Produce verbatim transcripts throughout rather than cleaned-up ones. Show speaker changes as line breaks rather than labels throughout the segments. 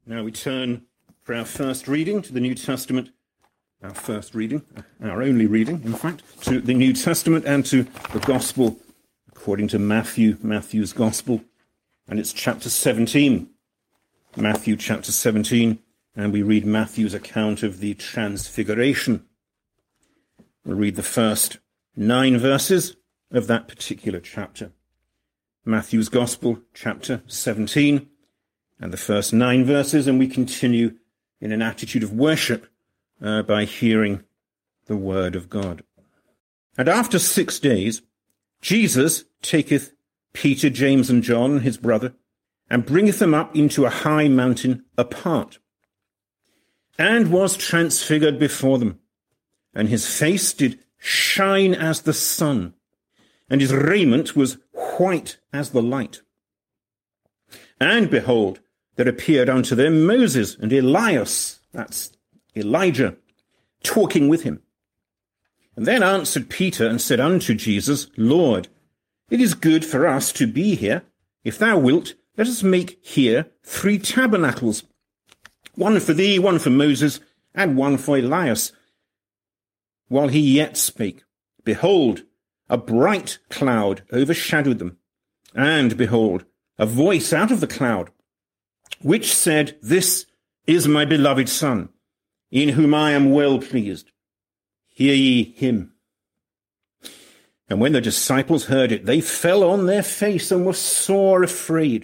Now we turn for our first reading to the New Testament, our first reading, our only reading, in fact, to the New Testament and to the Gospel according to Matthew, Matthew's Gospel, and it's chapter seventeen. Matthew chapter seventeen, and we read Matthew's account of the Transfiguration. We'll read the first nine verses of that particular chapter. Matthew's Gospel, chapter seventeen, and the first nine verses, and we continue in an attitude of worship uh, by hearing the word of God. And after six days, Jesus taketh Peter, James, and John, his brother, and bringeth them up into a high mountain apart, and was transfigured before them. And his face did shine as the sun, and his raiment was white as the light. And behold, there appeared unto them Moses and Elias, that's Elijah, talking with him. And then answered Peter and said unto Jesus, Lord, it is good for us to be here. If thou wilt, let us make here three tabernacles, one for thee, one for Moses, and one for Elias. While he yet spake, behold, a bright cloud overshadowed them, and behold, a voice out of the cloud, which said, This is my beloved Son, in whom I am well pleased. Hear ye him. And when the disciples heard it, they fell on their face and were sore afraid.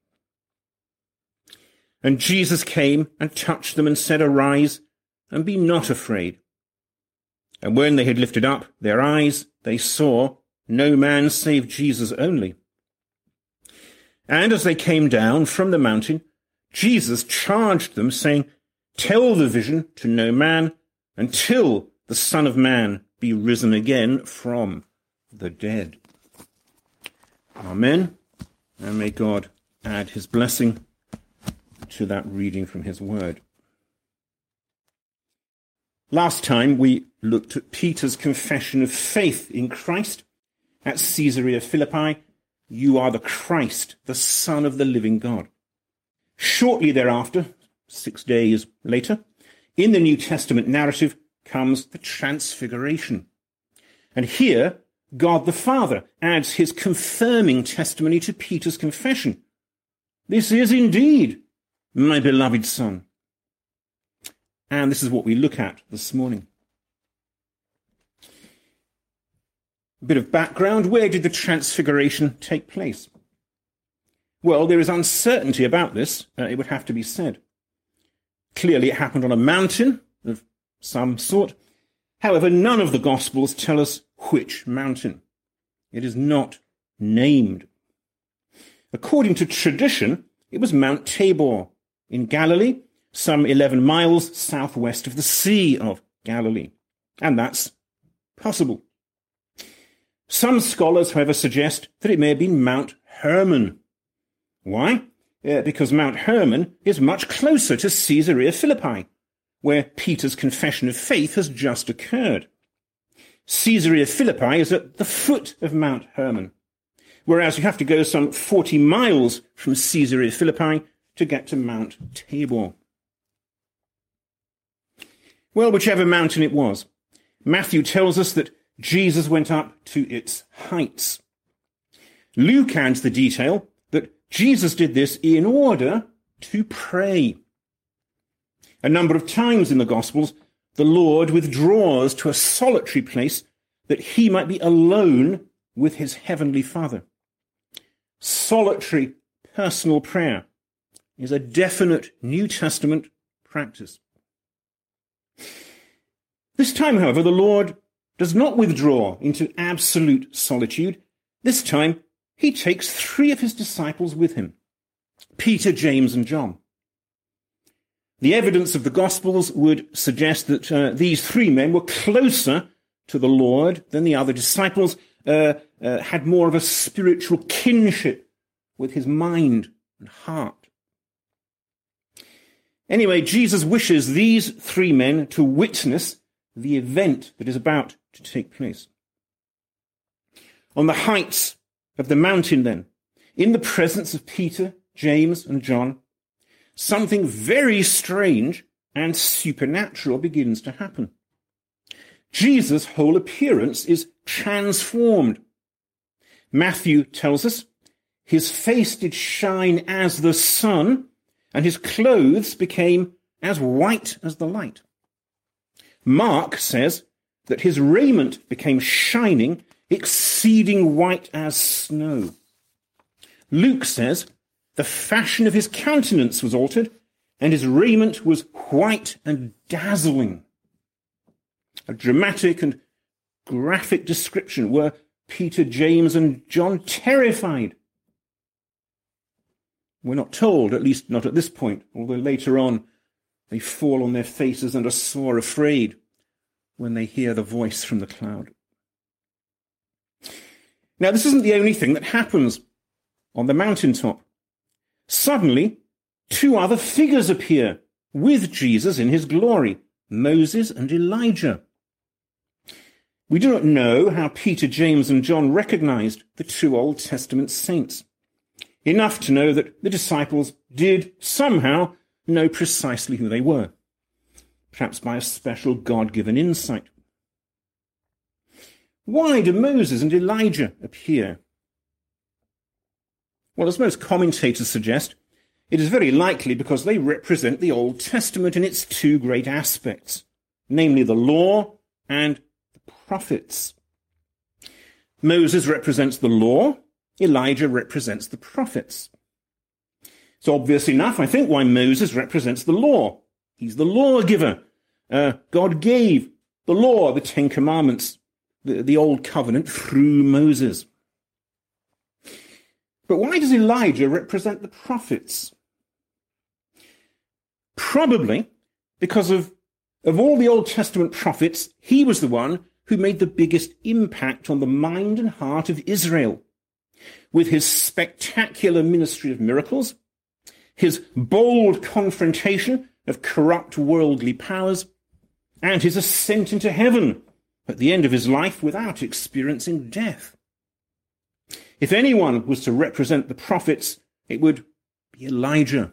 And Jesus came and touched them and said, Arise, and be not afraid. And when they had lifted up their eyes, they saw no man save Jesus only. And as they came down from the mountain, Jesus charged them, saying, Tell the vision to no man until the Son of Man be risen again from the dead. Amen. And may God add his blessing to that reading from his word. Last time we looked at Peter's confession of faith in Christ at Caesarea Philippi. You are the Christ, the Son of the living God. Shortly thereafter, six days later, in the New Testament narrative comes the Transfiguration. And here, God the Father adds his confirming testimony to Peter's confession. This is indeed my beloved Son. And this is what we look at this morning. A bit of background. Where did the Transfiguration take place? Well, there is uncertainty about this, uh, it would have to be said. Clearly, it happened on a mountain of some sort. However, none of the Gospels tell us which mountain. It is not named. According to tradition, it was Mount Tabor in Galilee, some eleven miles southwest of the Sea of Galilee. And that's possible. Some scholars, however, suggest that it may have been Mount Hermon. Why? Uh, because Mount Hermon is much closer to Caesarea Philippi, where Peter's confession of faith has just occurred. Caesarea Philippi is at the foot of Mount Hermon, whereas you have to go some forty miles from Caesarea Philippi to get to Mount Tabor. Well, whichever mountain it was, Matthew tells us that Jesus went up to its heights. Luke adds the detail that Jesus did this in order to pray. A number of times in the Gospels, the Lord withdraws to a solitary place that he might be alone with his heavenly Father. Solitary personal prayer is a definite New Testament practice. This time, however, the Lord does not withdraw into absolute solitude. This time, he takes three of his disciples with him, Peter, James, and John. The evidence of the Gospels would suggest that uh, these three men were closer to the Lord than the other disciples, uh, uh, had more of a spiritual kinship with his mind and heart. Anyway, Jesus wishes these three men to witness the event that is about to take place. On the heights of the mountain, then, in the presence of Peter, James, and John, something very strange and supernatural begins to happen. Jesus' whole appearance is transformed. Matthew tells us, his face did shine as the sun, and his clothes became as white as the light. Mark says that his raiment became shining, exceeding white as snow. Luke says the fashion of his countenance was altered, and his raiment was white and dazzling. A dramatic and graphic description. Were Peter, James, and John terrified? We're not told, at least not at this point, although later on they fall on their faces and are sore afraid when they hear the voice from the cloud. Now, this isn't the only thing that happens on the mountaintop. Suddenly, two other figures appear with Jesus in his glory, Moses and Elijah. We do not know how Peter, James, and John recognized the two Old Testament saints. Enough to know that the disciples did somehow know precisely who they were, perhaps by a special God-given insight. Why do Moses and Elijah appear? Well, as most commentators suggest, it is very likely because they represent the Old Testament in its two great aspects, namely the law and the prophets. Moses represents the law, Elijah represents the prophets. It's obvious enough, I think, why Moses represents the law. He's the lawgiver. Uh, God gave the law, the Ten Commandments, the, the Old Covenant through Moses. But why does Elijah represent the prophets? Probably because of, of all the Old Testament prophets, he was the one who made the biggest impact on the mind and heart of Israel. With his spectacular ministry of miracles, his bold confrontation of corrupt worldly powers, and his ascent into heaven at the end of his life without experiencing death. If anyone was to represent the prophets, it would be Elijah.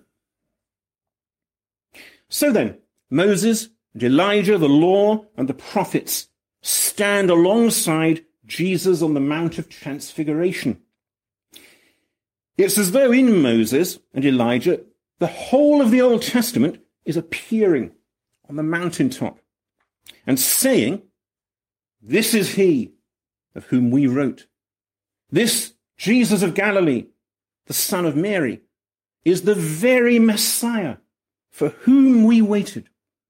So then, Moses and Elijah, the law and the prophets, stand alongside Jesus on the Mount of Transfiguration. It's as though in Moses and Elijah, the whole of the Old Testament is appearing on the mountaintop and saying, "This is he of whom we wrote. This Jesus of Galilee, the son of Mary, is the very Messiah for whom we waited."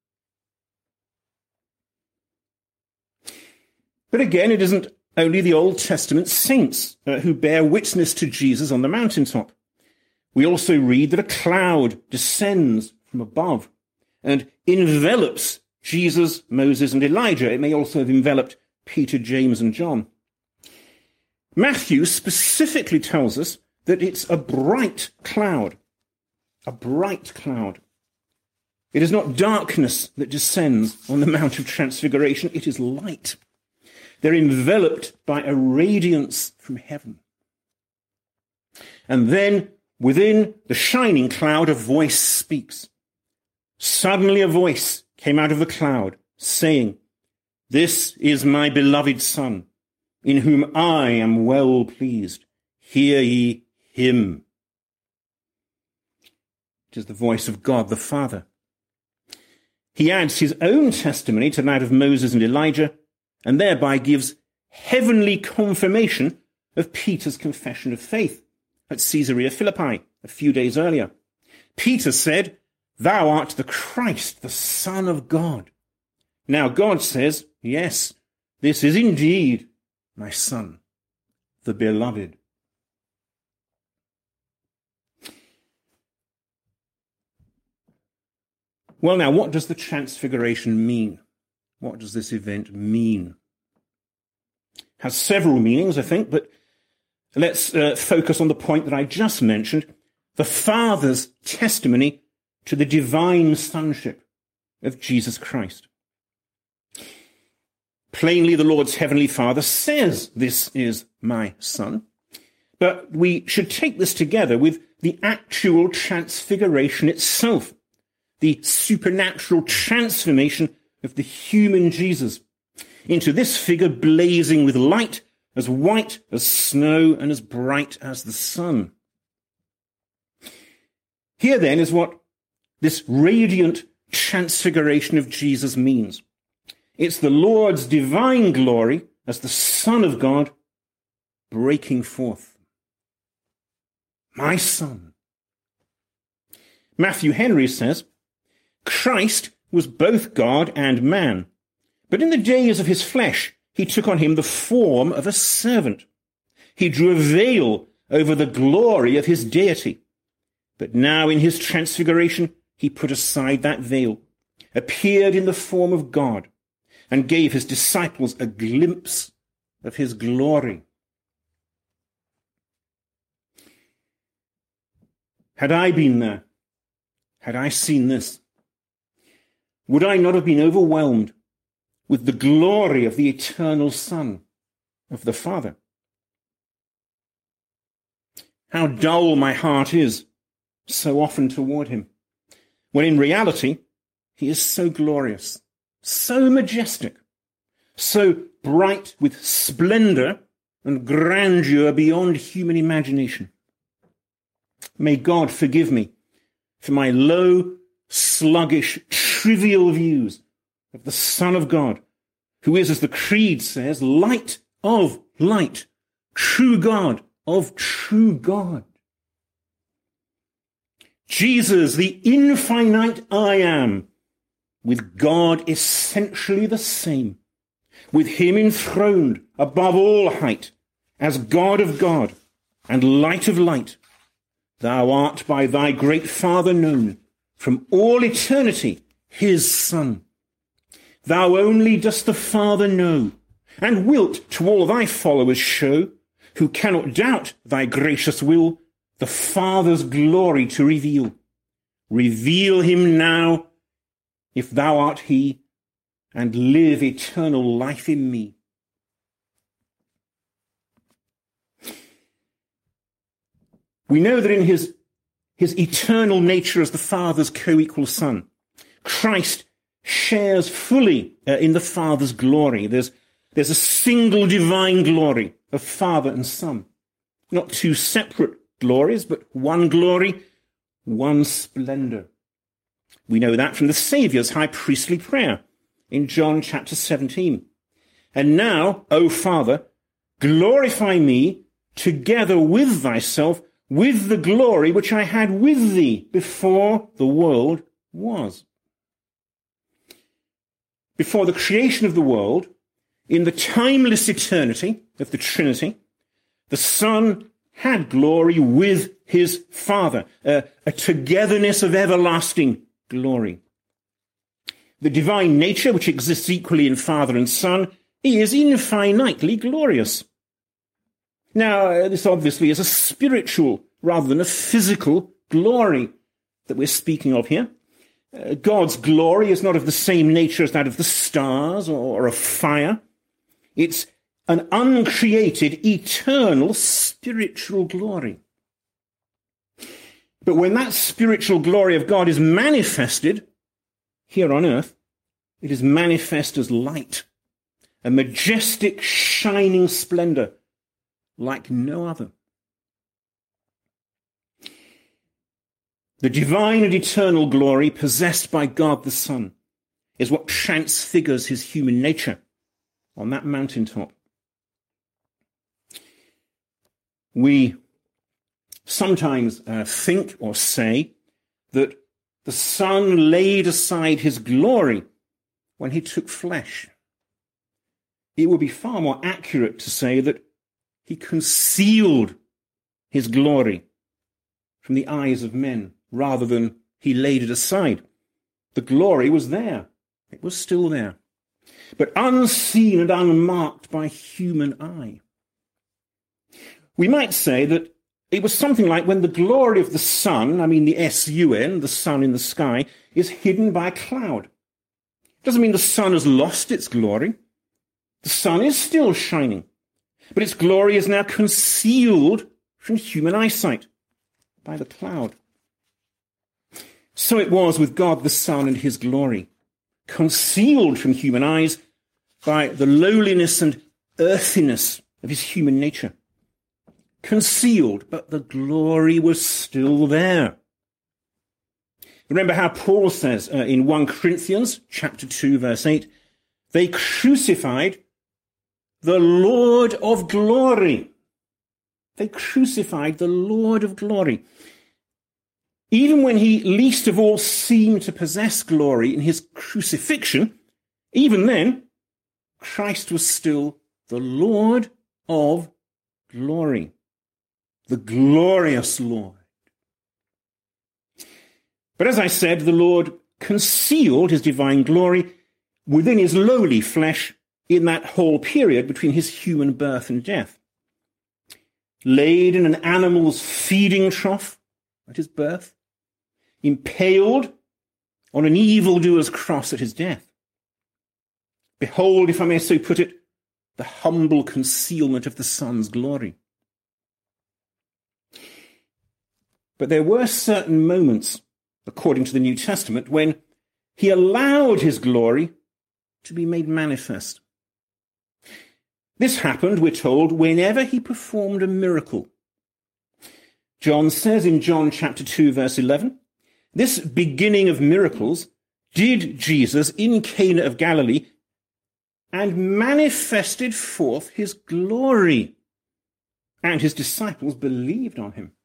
But again, it isn't only the Old Testament saints uh, who bear witness to Jesus on the mountaintop. We also read that a cloud descends from above and envelops Jesus, Moses, and Elijah. It may also have enveloped Peter, James, and John. Matthew specifically tells us that it's a bright cloud, a bright cloud. It is not darkness that descends on the Mount of Transfiguration, it is light. They're enveloped by a radiance from heaven. And then, within the shining cloud, a voice speaks. Suddenly a voice came out of the cloud, saying, "This is my beloved Son, in whom I am well pleased. Hear ye him." It is the voice of God the Father. He adds his own testimony to that of Moses and Elijah, and thereby gives heavenly confirmation of Peter's confession of faith at Caesarea Philippi a few days earlier. Peter said, "Thou art the Christ, the Son of God." Now God says, "Yes, this is indeed my Son, the beloved." Well, now, what does the Transfiguration mean? What does this event mean? It has several meanings, I think, but let's uh, focus on the point that I just mentioned, the Father's testimony to the divine sonship of Jesus Christ. Plainly, the Lord's heavenly Father says, "This is my Son." But we should take this together with the actual transfiguration itself, the supernatural transformation of the human Jesus into this figure blazing with light, as white as snow and as bright as the sun. Here then is what this radiant transfiguration of Jesus means. It's the Lord's divine glory as the Son of God breaking forth. My Son. Matthew Henry says, Christ was both God and man, but in the days of his flesh he took on him the form of a servant. He drew a veil over the glory of his deity. But now in his transfiguration he put aside that veil, appeared in the form of God, and gave his disciples a glimpse of his glory. Had I been there, had I seen this, would I not have been overwhelmed with the glory of the eternal Son, of the Father? How dull my heart is so often toward him, when in reality he is so glorious, so majestic, so bright with splendor and grandeur beyond human imagination. May God forgive me for my low, sluggish, trivial views of the Son of God, who is, as the Creed says, light of light, true God of true God. Jesus, the infinite I am, with God essentially the same, with him enthroned above all height, as God of God and light of light. Thou art by thy great Father known from all eternity, his Son. Thou only dost the Father know, and wilt to all thy followers show, who cannot doubt thy gracious will, the Father's glory to reveal. Reveal him now, if thou art he, and live eternal life in me. We know that in his, his eternal nature as the Father's co-equal Son, Christ shares fully uh, in the Father's glory. There's, there's a single divine glory of Father and Son. Not two separate glories, but one glory, one splendor. We know that from the Saviour's high priestly prayer in John chapter seventeen. And now, O Father, glorify me together with thyself, with the glory which I had with thee before the world was. Before the creation of the world, in the timeless eternity of the Trinity, the Son had glory with his Father, a, a togetherness of everlasting glory. The divine nature, which exists equally in Father and Son, is infinitely glorious. Now, uh, this obviously is a spiritual rather than a physical glory that we're speaking of here. Uh, God's glory is not of the same nature as that of the stars or, or of fire. It's an uncreated, eternal, spiritual glory. But when that spiritual glory of God is manifested here on earth, it is manifest as light, a majestic, shining splendor like no other. The divine and eternal glory possessed by God the Son is what transfigures his human nature on that mountaintop. We sometimes uh, think or say that the Son laid aside his glory when he took flesh. It would be far more accurate to say that he concealed his glory from the eyes of men rather than he laid it aside. The glory was there. It was still there, but unseen and unmarked by human eye. We might say that it was something like when the glory of the sun, I mean the S U N, the sun in the sky, is hidden by a cloud. It doesn't mean the sun has lost its glory. The sun is still shining, but its glory is now concealed from human eyesight by the cloud. So it was with God the Son and his glory, concealed from human eyes by the lowliness and earthiness of his human nature. Concealed, but the glory was still there. Remember how Paul says uh, in First Corinthians chapter two, verse eight, they crucified the Lord of glory. They crucified the Lord of glory. Even when he least of all seemed to possess glory in his crucifixion, even then, Christ was still the Lord of glory, the glorious Lord. But as I said, the Lord concealed his divine glory within his lowly flesh in that whole period between his human birth and death. Laid in an animal's feeding trough at his birth, impaled on an evildoer's cross at his death. Behold, if I may so put it, the humble concealment of the Son's glory. But there were certain moments, according to the New Testament, when he allowed his glory to be made manifest. This happened, we're told, whenever he performed a miracle. John says in John chapter two, verse eleven, this beginning of miracles did Jesus in Cana of Galilee and manifested forth his glory, and his disciples believed on him.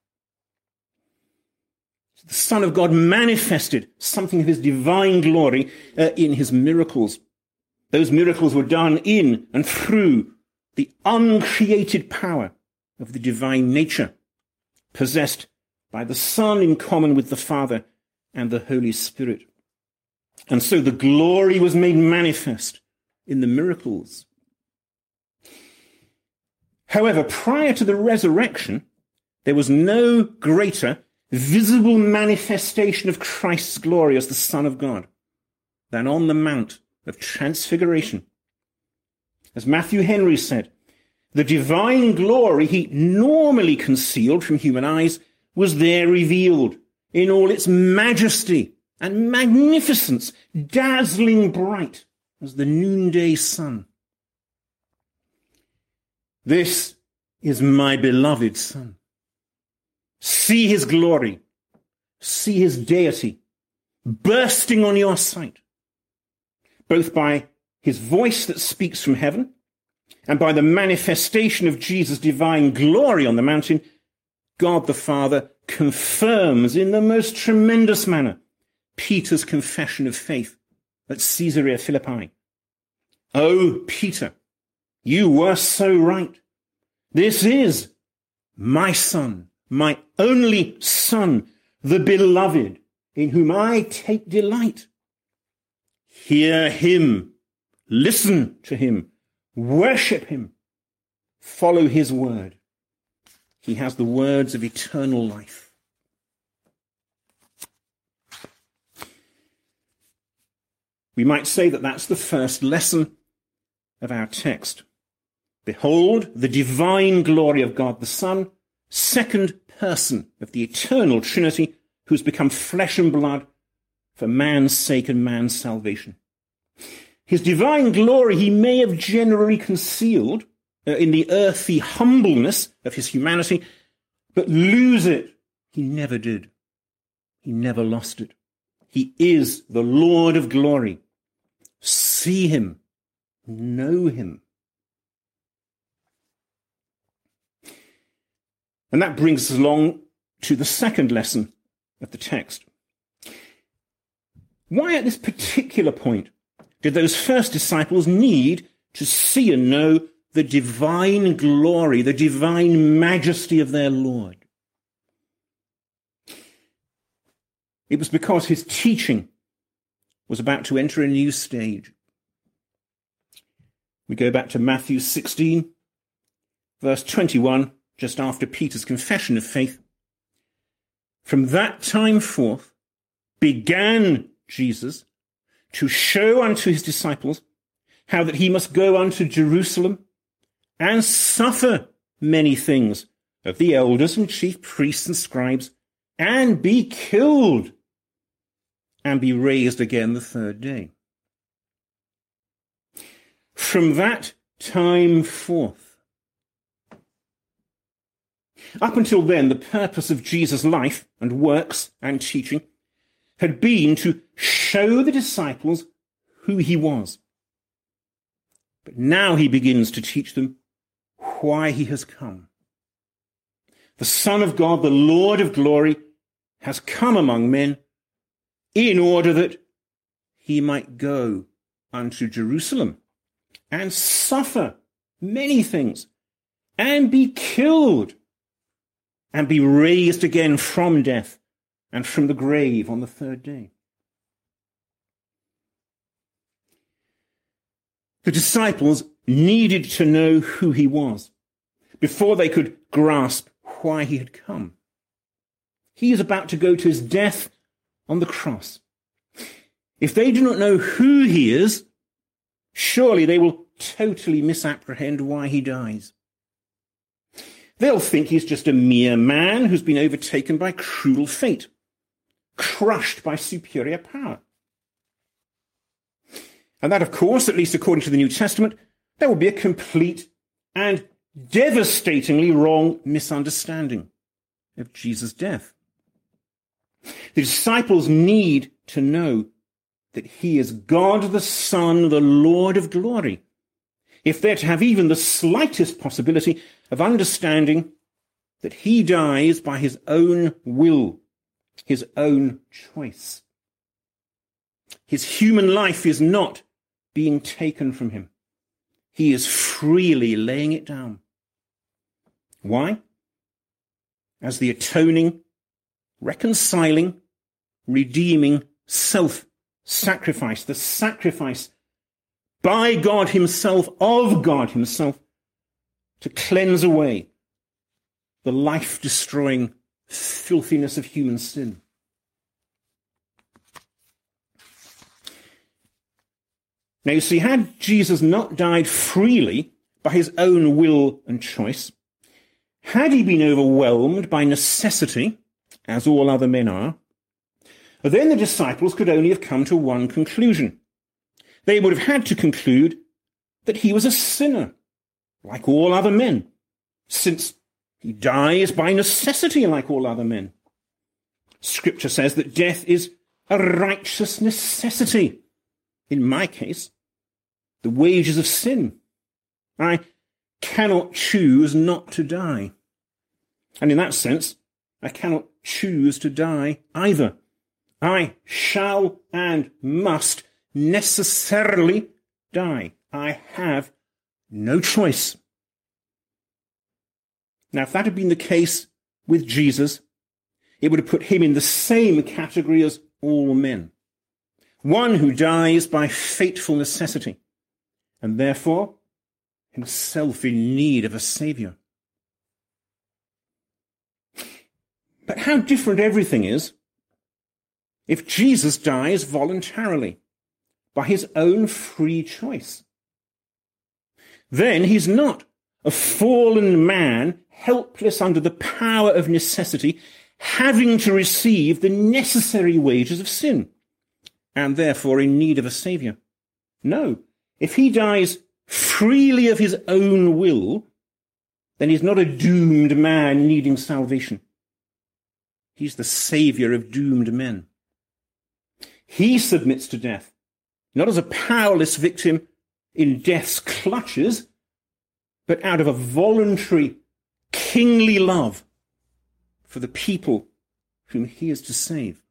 The Son of God manifested something of his divine glory uh, in his miracles. Those miracles were done in and through the uncreated power of the divine nature, possessed by the Son in common with the Father and the Holy Spirit. And so the glory was made manifest in the miracles. However, prior to the resurrection, there was no greater visible manifestation of Christ's glory as the Son of God than on the Mount of Transfiguration. As Matthew Henry said, the divine glory he normally concealed from human eyes was there revealed in all its majesty and magnificence, dazzling bright as the noonday sun. This is my beloved Son. See his glory, see his deity bursting on your sight, both by his voice that speaks from heaven and by the manifestation of Jesus' divine glory on the mountain. God the Father confirms in the most tremendous manner Peter's confession of faith at Caesarea Philippi. Oh, Peter, you were so right. This is my Son, my only Son, the beloved, in whom I take delight. Hear him, listen to him, worship him, follow his word. He has the words of eternal life. We might say that that's the first lesson of our text. Behold, the divine glory of God the Son, second person of the eternal Trinity, who's become flesh and blood for man's sake and man's salvation. His divine glory he may have generally concealed uh, in the earthy humbleness of his humanity, but lose it he never did. He never lost it. He is the Lord of glory. See him, know him. And that brings us along to the second lesson of the text. Why at this particular point did those first disciples need to see and know the divine glory, the divine majesty of their Lord? It was because his teaching was about to enter a new stage. We go back to Matthew sixteen, verse twenty-one, just after Peter's confession of faith. From that time forth began Jesus to show unto his disciples how that he must go unto Jerusalem and suffer many things of the elders and chief priests and scribes, and be killed, and be raised again the third day. From that time forth, up until then, the purpose of Jesus' life and works and teaching had been to show the disciples who he was. But now he begins to teach them why he has come. The Son of God, the Lord of glory, has come among men in order that he might go unto Jerusalem and suffer many things and be killed and be raised again from death and from the grave on the third day. The disciples needed to know who he was before they could grasp why he had come. He is about to go to his death on the cross. If they do not know who he is, surely they will totally misapprehend why he dies. They'll think he's just a mere man who's been overtaken by cruel fate, crushed by superior power. And that, of course, at least according to the New Testament, that would be a complete and devastatingly wrong misunderstanding of Jesus' death. The disciples need to know that he is God the Son, the Lord of glory, if they're to have even the slightest possibility of understanding that he dies by his own will, his own choice. His human life is not being taken from him. He is freely laying it down. Why? As the atoning, reconciling, redeeming self-sacrifice, the sacrifice by God himself, of God himself, to cleanse away the life-destroying filthiness of human sin. Now, you see, had Jesus not died freely by his own will and choice, had he been overwhelmed by necessity, as all other men are, then the disciples could only have come to one conclusion. They would have had to conclude that he was a sinner, like all other men, since he dies by necessity like all other men. Scripture says that death is a righteous necessity. In my case, the wages of sin. I cannot choose not to die. And in that sense, I cannot choose to die either. I shall and must necessarily die. I have no choice. Now, if that had been the case with Jesus, it would have put him in the same category as all men. One who dies by fateful necessity, and therefore himself in need of a saviour. But how different everything is if Jesus dies voluntarily, by his own free choice. Then he's not a fallen man, helpless under the power of necessity, having to receive the necessary wages of sin, and therefore in need of a saviour. No, if he dies freely of his own will, then he's not a doomed man needing salvation. He's the saviour of doomed men. He submits to death, not as a powerless victim in death's clutches, but out of a voluntary, kingly love for the people whom he is to save.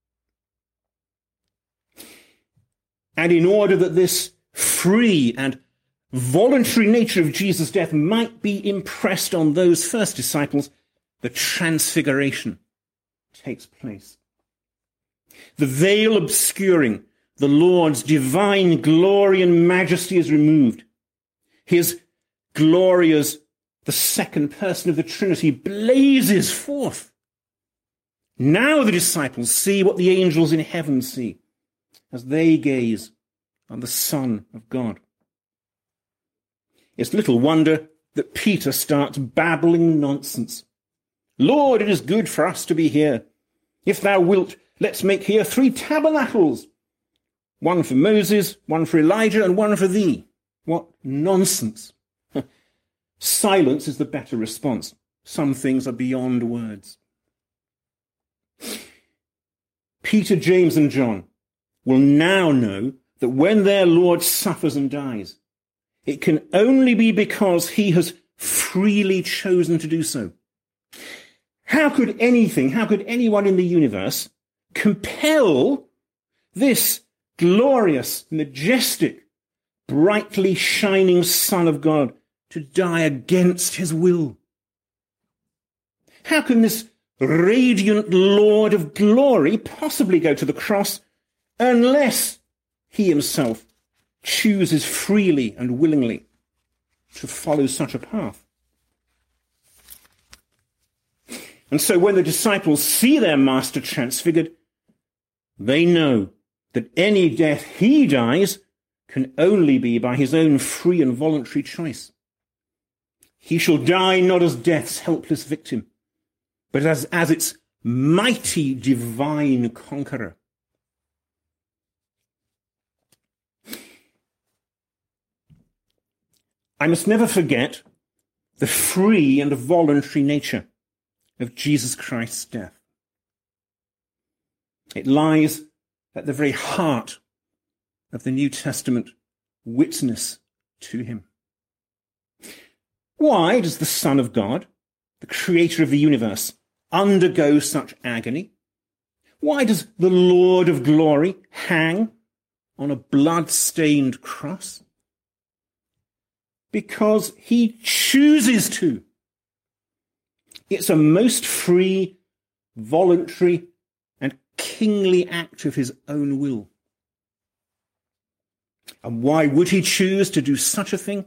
And in order that this free and voluntary nature of Jesus' death might be impressed on those first disciples, the transfiguration takes place. The veil obscuring the Lord's divine glory and majesty is removed. His glory as the second person of the Trinity blazes forth. Now the disciples see what the angels in heaven see as they gaze on the Son of God. It's little wonder that Peter starts babbling nonsense. Lord, it is good for us to be here. If thou wilt, let's make here three tabernacles, one for Moses, one for Elijah, and one for thee. What nonsense. Silence is the better response. Some things are beyond words. Peter, James, and John will now know that when their Lord suffers and dies, it can only be because he has freely chosen to do so. How could anything, how could anyone in the universe compel this glorious, majestic, brightly shining Son of God to die against his will? How can this radiant Lord of glory possibly go to the cross unless he himself chooses freely and willingly to follow such a path? And so when the disciples see their master transfigured, they know that any death he dies can only be by his own free and voluntary choice. He shall die not as death's helpless victim, but as, as its mighty divine conqueror. I must never forget the free and voluntary nature of Jesus Christ's death. It lies at the very heart of the New Testament witness to him. Why does the Son of God, the creator of the universe, undergo such agony? Why does the Lord of glory hang on a blood-stained cross? Because he chooses to. It's a most free, voluntary, and kingly act of his own will. And why would he choose to do such a thing?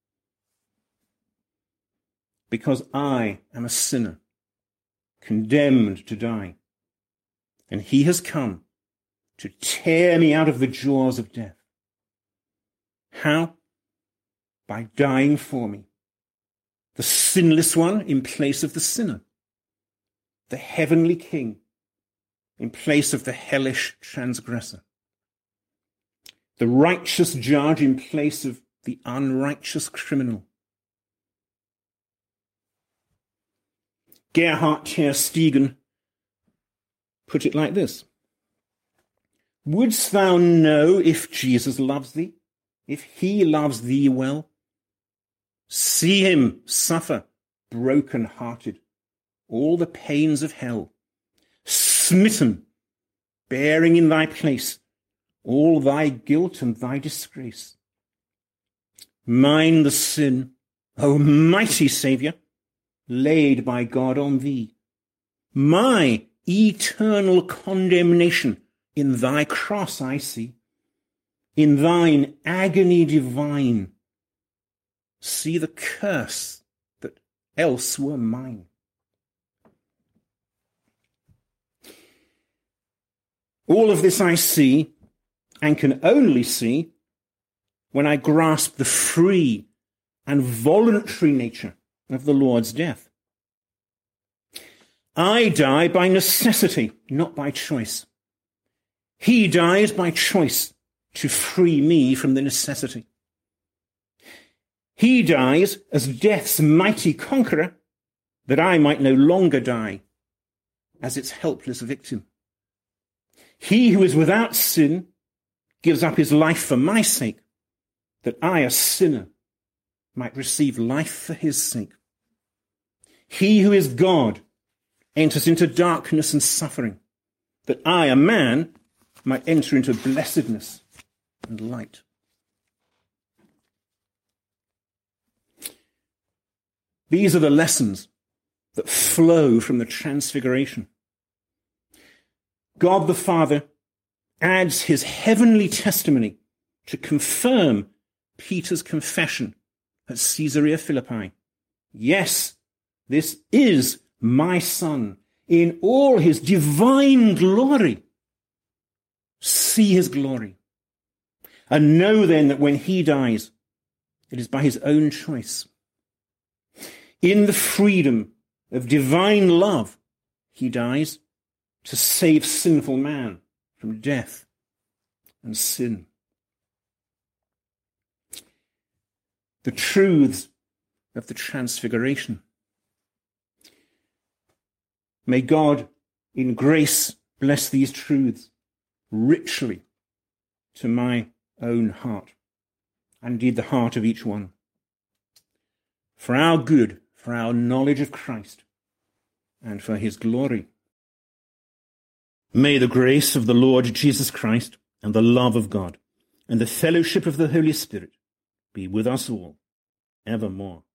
Because I am a sinner, condemned to die, and he has come to tear me out of the jaws of death. How? By dying for me, the sinless one in place of the sinner, the heavenly king in place of the hellish transgressor, the righteous judge in place of the unrighteous criminal. Gerhard Tersteegen put it like this: wouldst thou know if Jesus loves thee, if he loves thee well? See him suffer, broken-hearted, all the pains of hell, smitten, bearing in thy place all thy guilt and thy disgrace. Mine the sin, O mighty Saviour, laid by God on thee. My eternal condemnation in thy cross I see. In thine agony divine, see the curse that else were mine. All of this I see, and can only see, when I grasp the free and voluntary nature of the Lord's death. I die by necessity, not by choice. He dies by choice to free me from the necessity. He dies as death's mighty conqueror, that I might no longer die as its helpless victim. He who is without sin gives up his life for my sake, that I, a sinner, might receive life for his sake. He who is God enters into darkness and suffering, that I, a man, might enter into blessedness and light. These are the lessons that flow from the Transfiguration. God the Father adds his heavenly testimony to confirm Peter's confession at Caesarea Philippi. Yes, this is my Son in all his divine glory. See his glory. And know then that when he dies, it is by his own choice. In the freedom of divine love, he dies to save sinful man from death and sin. The truths of the Transfiguration. May God in grace bless these truths richly to my own heart, and indeed the heart of each one, for our good, for our knowledge of Christ, and for his glory. May the grace of the Lord Jesus Christ, and the love of God, and the fellowship of the Holy Spirit be with us all evermore.